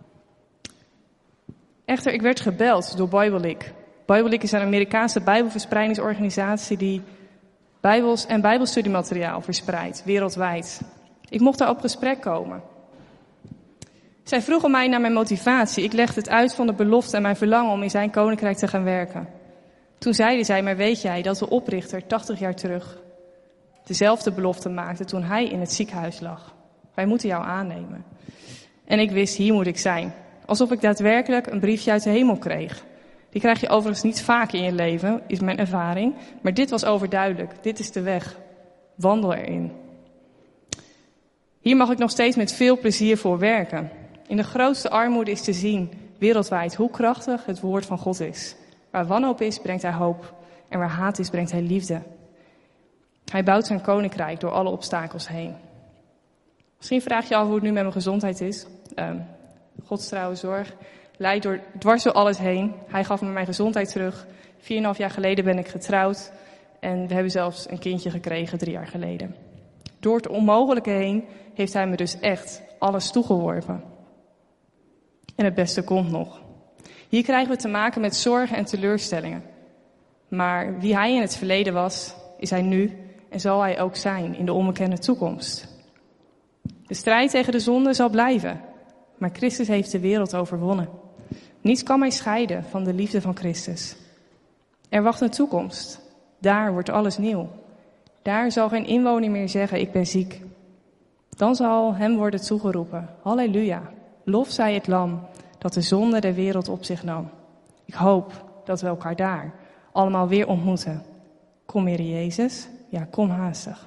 Echter, ik werd gebeld door Bijbelink. Bijbelink is een Amerikaanse bijbelverspreidingsorganisatie die bijbels en bijbelstudiemateriaal verspreidt, wereldwijd. Ik mocht daar op gesprek komen. Zij vroegen mij naar mijn motivatie. Ik legde het uit van de belofte en mijn verlangen om in zijn koninkrijk te gaan werken. Toen zeiden zij, maar weet jij dat de oprichter tachtig jaar terug dezelfde belofte maakte toen hij in het ziekenhuis lag. Wij moeten jou aannemen. En ik wist, hier moet ik zijn. Alsof ik daadwerkelijk een briefje uit de hemel kreeg. Die krijg je overigens niet vaak in je leven, is mijn ervaring. Maar dit was overduidelijk. Dit is de weg. Wandel erin. Hier mag ik nog steeds met veel plezier voor werken. In de grootste armoede is te zien, wereldwijd, hoe krachtig het woord van God is. Waar wanhoop is, brengt hij hoop. En waar haat is, brengt hij liefde. Hij bouwt zijn koninkrijk door alle obstakels heen. Misschien vraag je af hoe het nu met mijn gezondheid is. Um, Gods trouwe zorg leidt door, dwars door alles heen. Hij gaf me mijn gezondheid terug. Vier en een half jaar geleden ben ik getrouwd. En we hebben zelfs een kindje gekregen drie jaar geleden. Door het onmogelijke heen heeft hij me dus echt alles toegeworpen. En het beste komt nog. Hier krijgen we te maken met zorgen en teleurstellingen. Maar wie hij in het verleden was, is hij nu en zal hij ook zijn in de onbekende toekomst. De strijd tegen de zonde zal blijven, maar Christus heeft de wereld overwonnen. Niets kan mij scheiden van de liefde van Christus. Er wacht een toekomst. Daar wordt alles nieuw. Daar zal geen inwoner meer zeggen, ik ben ziek. Dan zal hem worden toegeroepen, halleluja, lof zij het lam dat de zonde der wereld op zich nam. Ik hoop dat we elkaar daar allemaal weer ontmoeten. Kom, Heer Jezus, ja, kom haastig.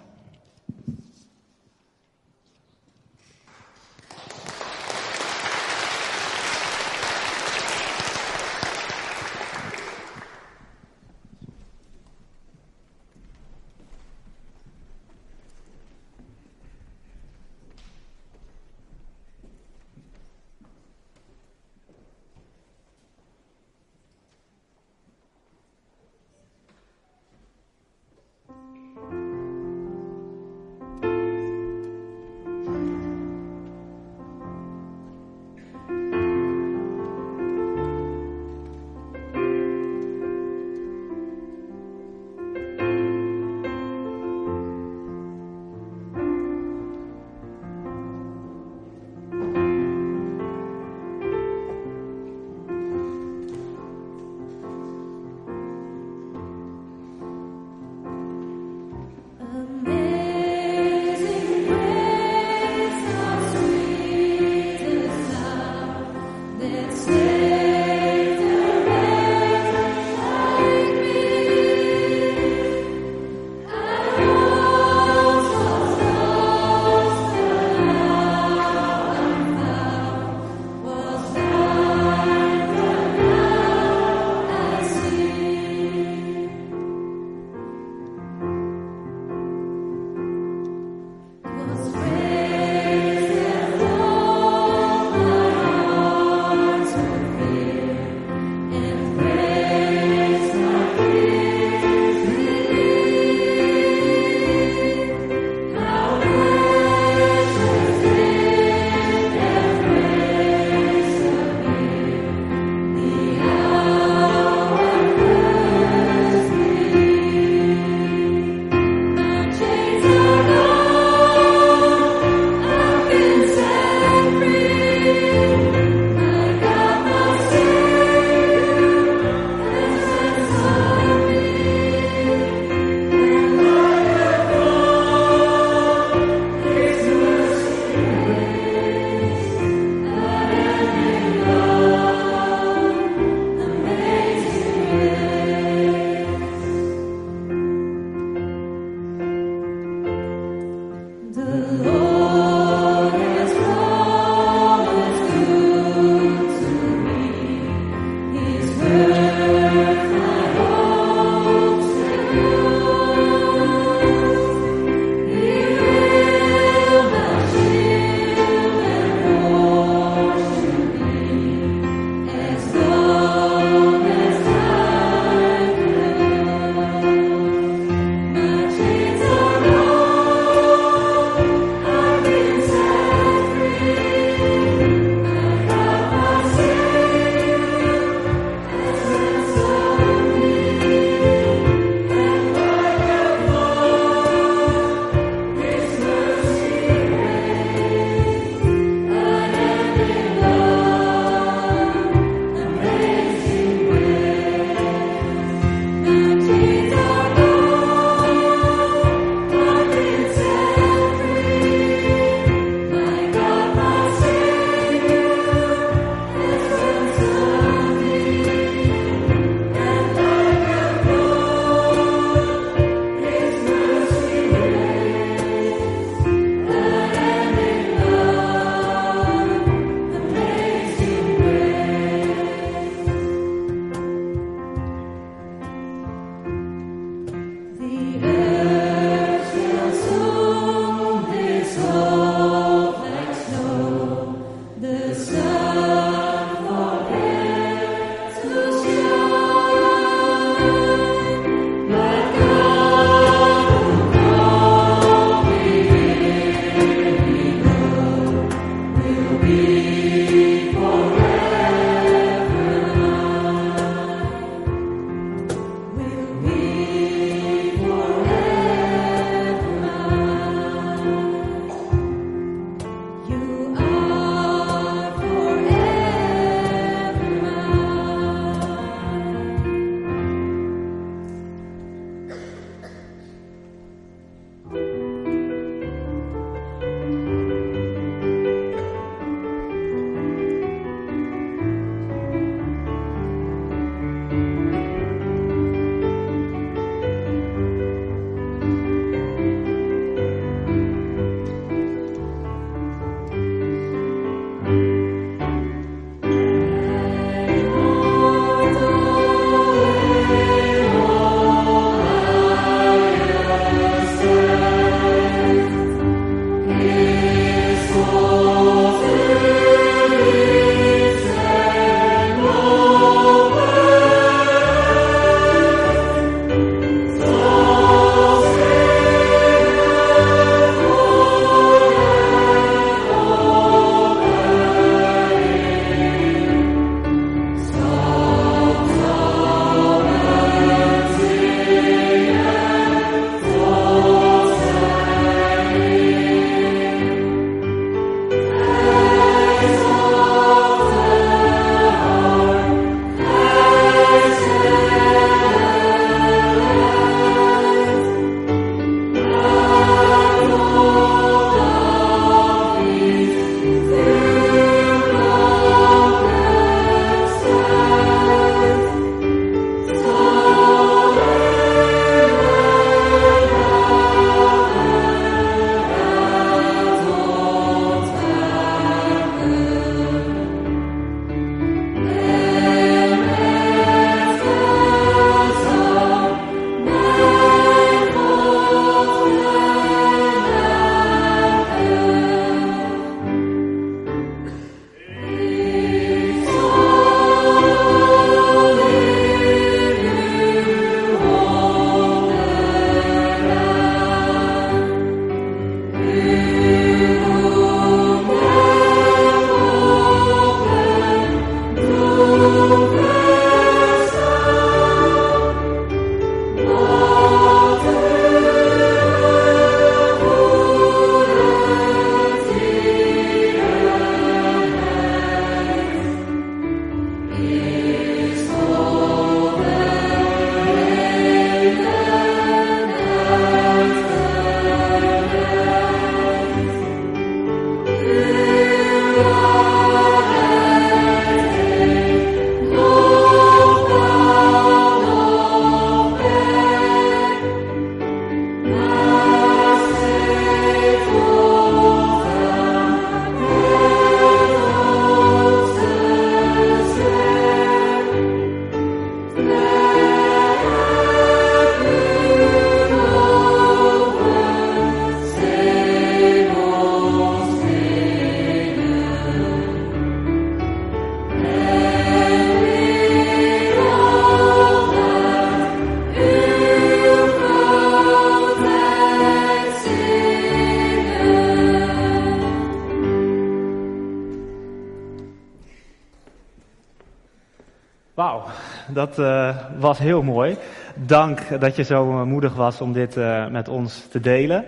Wauw, dat uh, was heel mooi. Dank dat je zo uh, moedig was om dit uh, met ons te delen.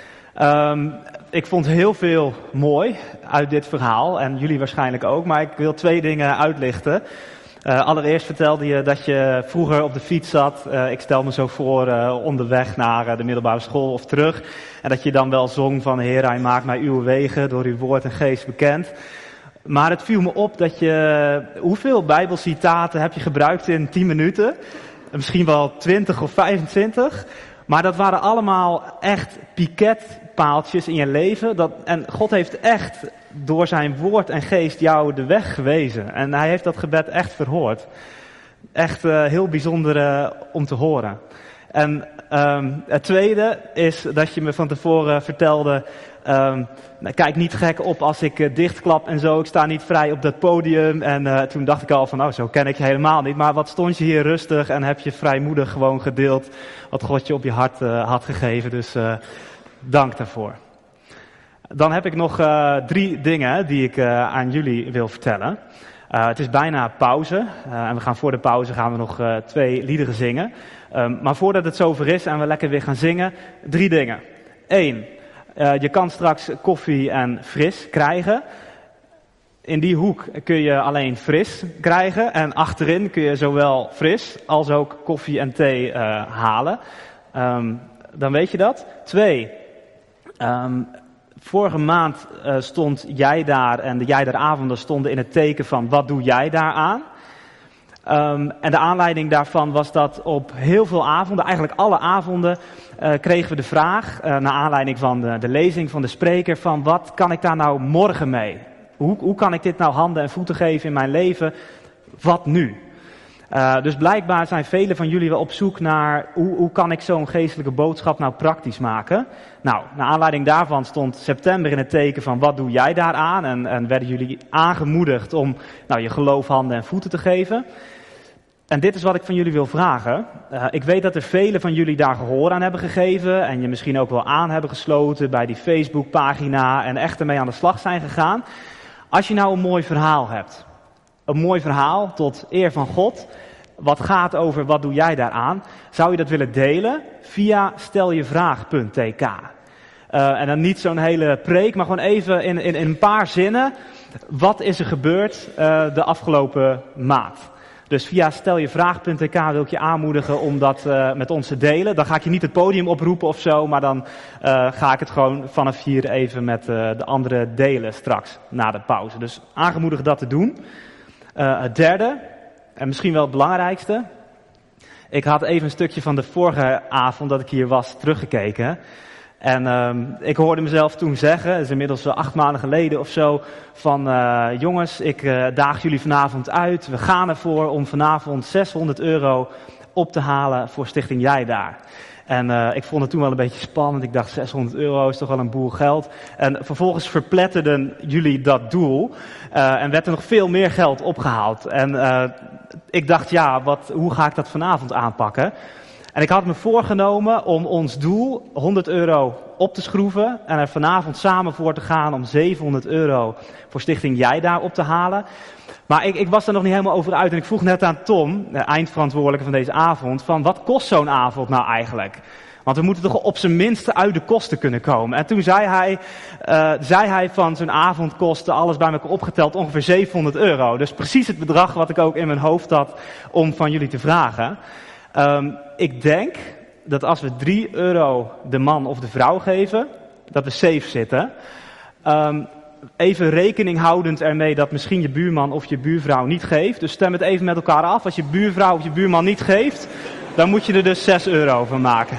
Um, ik vond heel veel mooi uit dit verhaal en jullie waarschijnlijk ook, maar ik wil twee dingen uitlichten. Uh, allereerst vertelde je dat je vroeger op de fiets zat. Uh, ik stel me zo voor uh, onderweg naar uh, de middelbare school of terug. En dat je dan wel zong van Heer, hij maakt mij uw wegen door uw woord en geest bekend. Maar het viel me op dat je, hoeveel bijbelcitaten heb je gebruikt in tien minuten? Misschien wel twintig of vijfentwintig. Maar dat waren allemaal echt piketpaaltjes in je leven. Dat, en God heeft echt door zijn woord en geest jou de weg gewezen. En hij heeft dat gebed echt verhoord. Echt uh, heel bijzonder uh, om te horen. En um, het tweede is dat je me van tevoren vertelde, um, nou, kijk niet gek op als ik uh, dichtklap en zo. Ik sta niet vrij op dat podium. En uh, toen dacht ik al van, oh, zo ken ik je helemaal niet. Maar wat stond je hier rustig en heb je vrijmoedig gewoon gedeeld wat God je op je hart uh, had gegeven. Dus uh, dank daarvoor. Dan heb ik nog uh, drie dingen die ik uh, aan jullie wil vertellen. Uh, het is bijna pauze. Uh, en we gaan voor de pauze gaan we nog uh, twee liederen zingen. Um, maar voordat het zover is en we lekker weer gaan zingen, drie dingen. Eén, uh, je kan straks koffie en fris krijgen. In die hoek kun je alleen fris krijgen. En achterin kun je zowel fris als ook koffie en thee uh, halen. Um, dan weet je dat. Twee, um, vorige maand uh, stond jij daar en de jij daar avonden stonden in het teken van wat doe jij daaraan? Um, en de aanleiding daarvan was dat op heel veel avonden, eigenlijk alle avonden, uh, kregen we de vraag, uh, naar aanleiding van de, de lezing van de spreker, van wat kan ik daar nou morgen mee? Hoe, hoe kan ik dit nou handen en voeten geven in mijn leven? Wat nu? Uh, dus blijkbaar zijn velen van jullie wel op zoek naar hoe, hoe kan ik zo'n geestelijke boodschap nou praktisch maken? Nou, naar aanleiding daarvan stond september in het teken van wat doe jij daaraan? En, en werden jullie aangemoedigd om nou, je geloof handen en voeten te geven. En dit is wat ik van jullie wil vragen. Uh, ik weet dat er velen van jullie daar gehoor aan hebben gegeven en je misschien ook wel aan hebben gesloten bij die Facebookpagina en echt ermee aan de slag zijn gegaan. Als je nou een mooi verhaal hebt, een mooi verhaal tot eer van God, wat gaat over wat doe jij daaraan, zou je dat willen delen via steljevraag punt t k. Uh, en dan niet zo'n hele preek, maar gewoon even in, in, in een paar zinnen, wat is er gebeurd uh, de afgelopen maand? Dus via steljevraag punt t k wil ik je aanmoedigen om dat uh, met ons te delen. Dan ga ik je niet het podium oproepen of zo, maar dan uh, ga ik het gewoon vanaf hier even met uh, de anderen delen straks na de pauze. Dus aangemoedigd dat te doen. Uh, het derde, en misschien wel het belangrijkste. Ik had even een stukje van de vorige avond dat ik hier was teruggekeken. En um, ik hoorde mezelf toen zeggen, dat is inmiddels acht maanden geleden of zo, van uh, jongens, ik uh, daag jullie vanavond uit. We gaan ervoor om vanavond zeshonderd euro op te halen voor Stichting Jij Daar. En uh, ik vond het toen wel een beetje spannend. Ik dacht zeshonderd euro is toch wel een boel geld. En vervolgens verpletterden jullie dat doel. Uh, en werd er nog veel meer geld opgehaald. En uh, ik dacht, ja, wat, hoe ga ik dat vanavond aanpakken? En ik had me voorgenomen om ons doel honderd euro op te schroeven. En er vanavond samen voor te gaan om zevenhonderd euro voor Stichting Jij Daar op te halen. Maar ik, ik was er nog niet helemaal over uit en ik vroeg net aan Tom, de eindverantwoordelijke van deze avond, van wat kost zo'n avond nou eigenlijk? Want we moeten toch op zijn minst uit de kosten kunnen komen. En toen zei hij, uh, zei hij van zo'n avond kostte alles bij elkaar opgeteld ongeveer zevenhonderd euro. Dus precies het bedrag wat ik ook in mijn hoofd had om van jullie te vragen. Um, ik denk dat als we drie euro de man of de vrouw geven, dat we safe zitten. Um, Even rekening houdend ermee dat misschien je buurman of je buurvrouw niet geeft. Dus stem het even met elkaar af. Als je buurvrouw of je buurman niet geeft, dan moet je er dus zes euro van maken.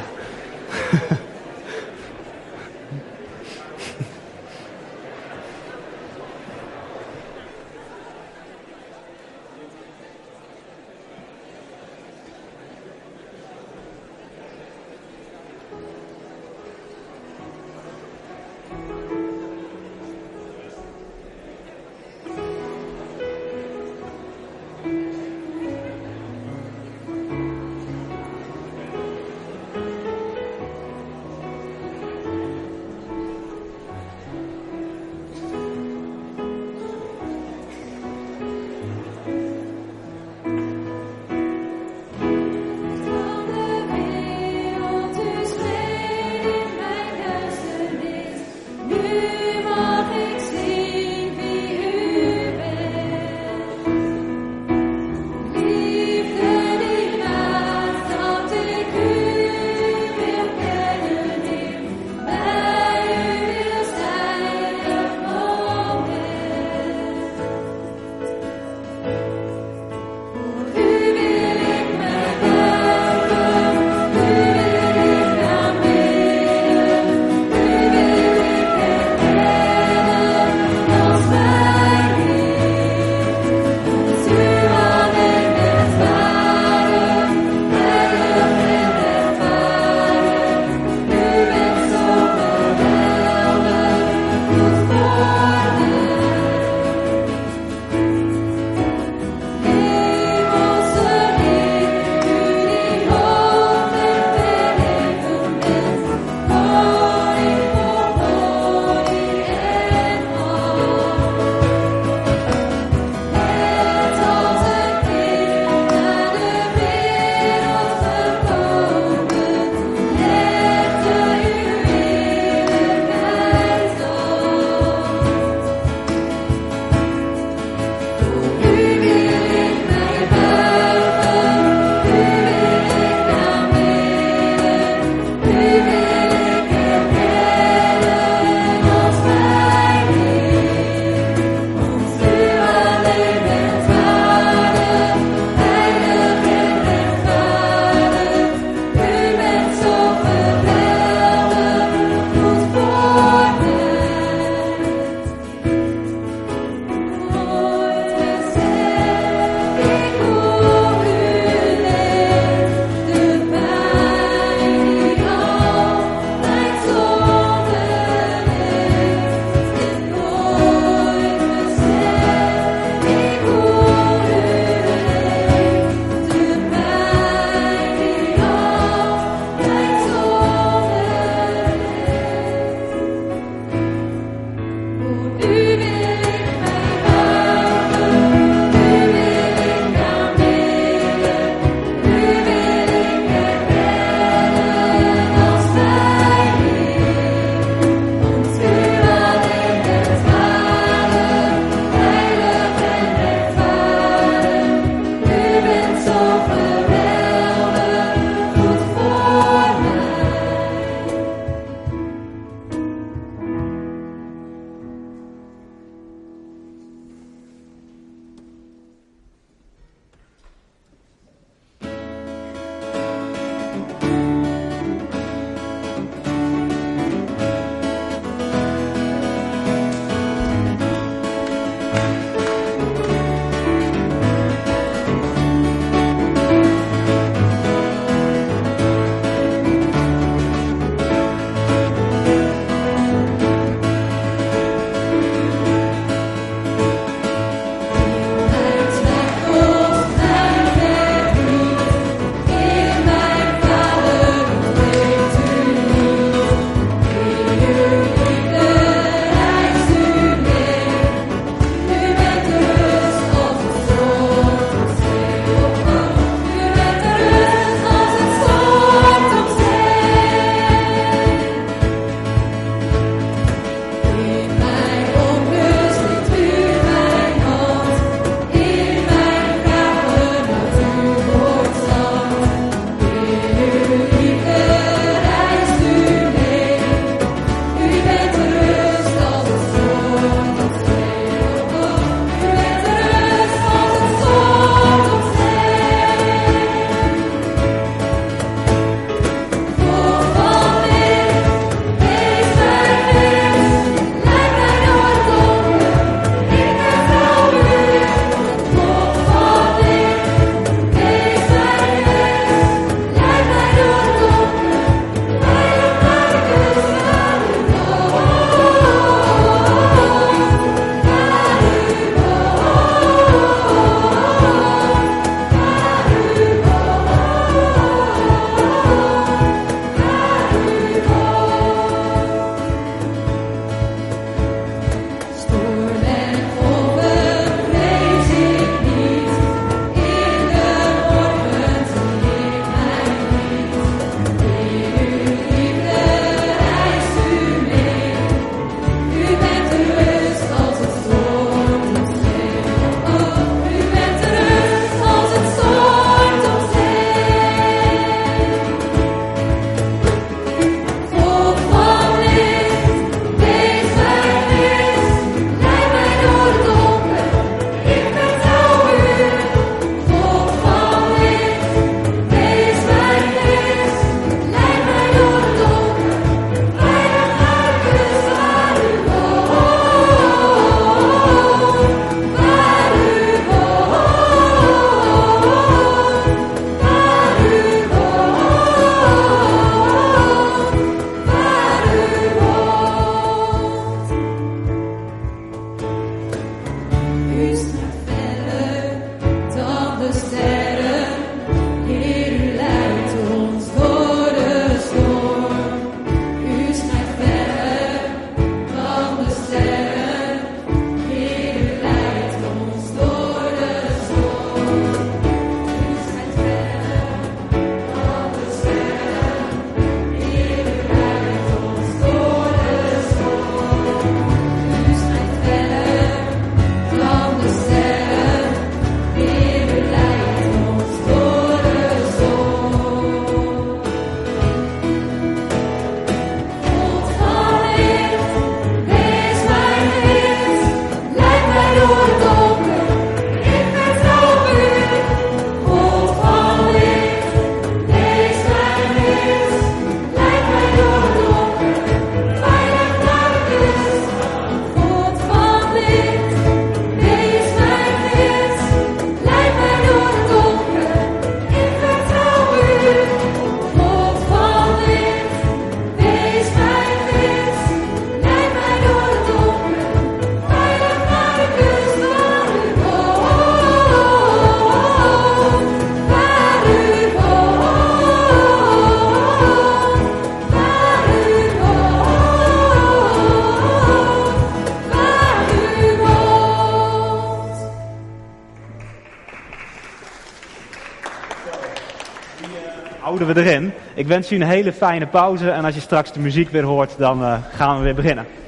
houden we erin. Ik wens u een hele fijne pauze en als je straks de muziek weer hoort, dan uh, gaan we weer beginnen.